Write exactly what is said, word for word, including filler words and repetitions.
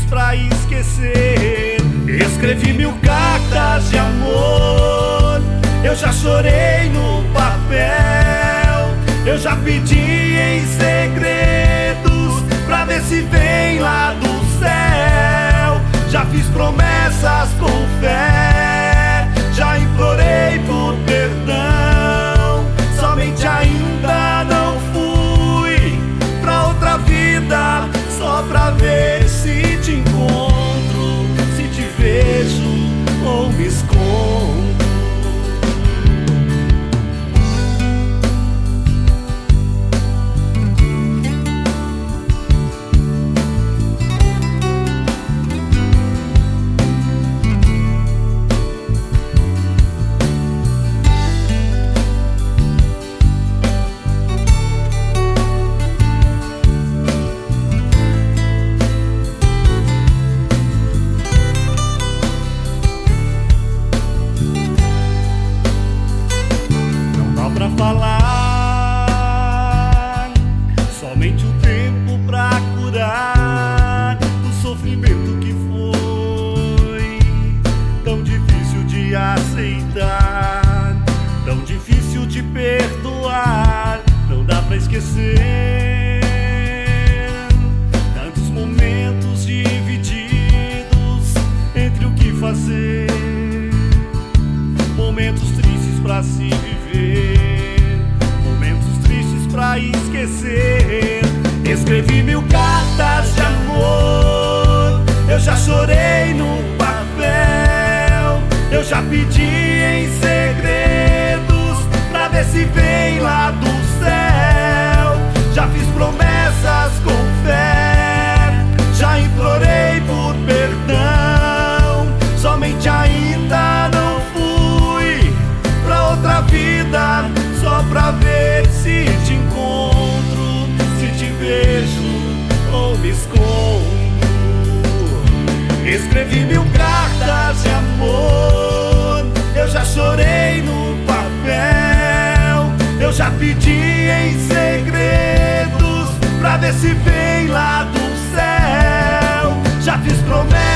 pra esquecer. Escrevi mil cartas de amor, eu já chorei no papel, eu já pedi em segredos pra ver se vem lá do céu. Já fiz promessas com fé, já implorei por perdão, somente ainda não fui pra outra vida, só pra ver se te encontro, se te vejo ou me escondo. Pra falar, somente o tempo pra curar o sofrimento que foi tão difícil de aceitar, tão difícil de perdoar. Não dá pra esquecer tantos momentos divididos entre o que fazer, momentos tristes pra se viver, momentos tristes pra esquecer. Escrevi mil cartas de amor, eu já chorei no papel, eu já pedi em segredos pra ver se vem lá do céu. Já fiz promessas com fé, já implorei por perdão, somente ainda não fui pra outra vida, só pra ver se te encontro, se te vejo ou me escondo. Escrevi mil cartas de amor, eu já chorei no papel, eu já pedi em segredos pra ver se vem lá do céu. Já fiz promessas